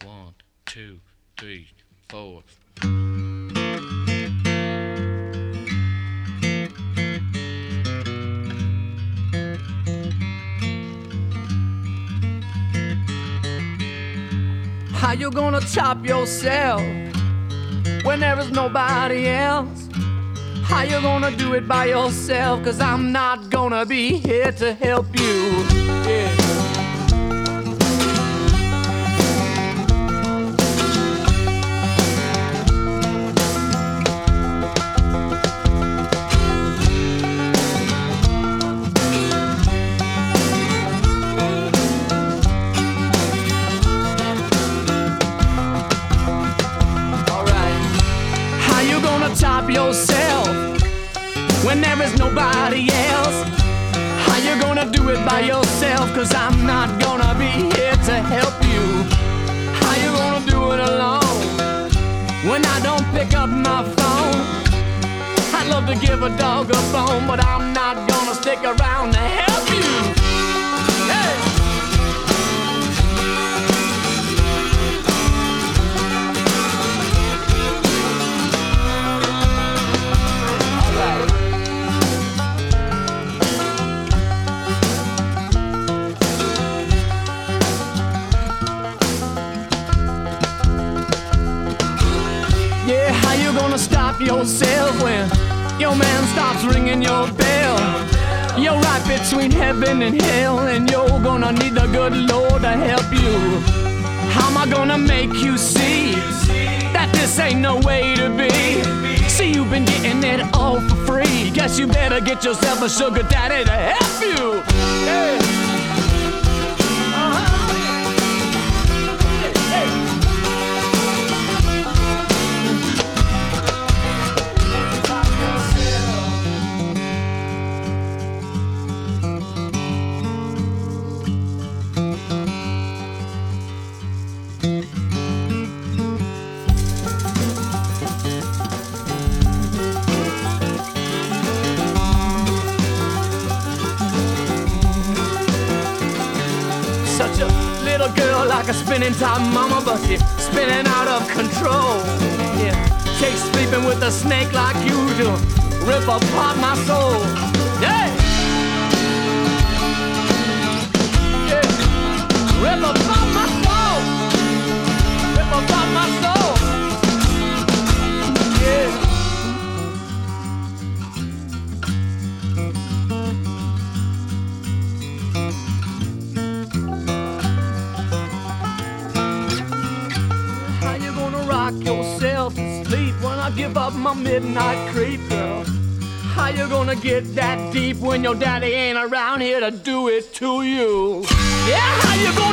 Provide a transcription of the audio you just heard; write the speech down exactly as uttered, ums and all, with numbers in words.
One, two, three, four. How you gonna top yourself when there is nobody else? How you gonna do it by yourself? Cause I'm not gonna be here to help you. Yeah. Top yourself when there is nobody else. How you gonna do it by yourself? Cause I'm not gonna be here to help you. How you gonna do it alone when I don't pick up my phone? I'd love to give a dog a bone, but I'm not gonna stick around to help you. Hey! How you gonna stop yourself when your man stops ringing your bell? You're right between heaven and hell, and you're gonna need the good Lord to help you. How am I gonna make you see that this ain't no way to be? See, you've been getting it all for free. Guess you better get yourself a sugar daddy to help you. Yeah. Such a little girl like a spinning top mama, but she's spinning out of control. Yeah, take sleeping with a snake like you do, rip apart my soul. Yeah, yeah, rip apart my soul, rip apart my soul. Yeah. Rock yourself to sleep when I give up my midnight creep, girl. How you gonna get that deep when your daddy ain't around here to do it to you? Yeah, how you gonna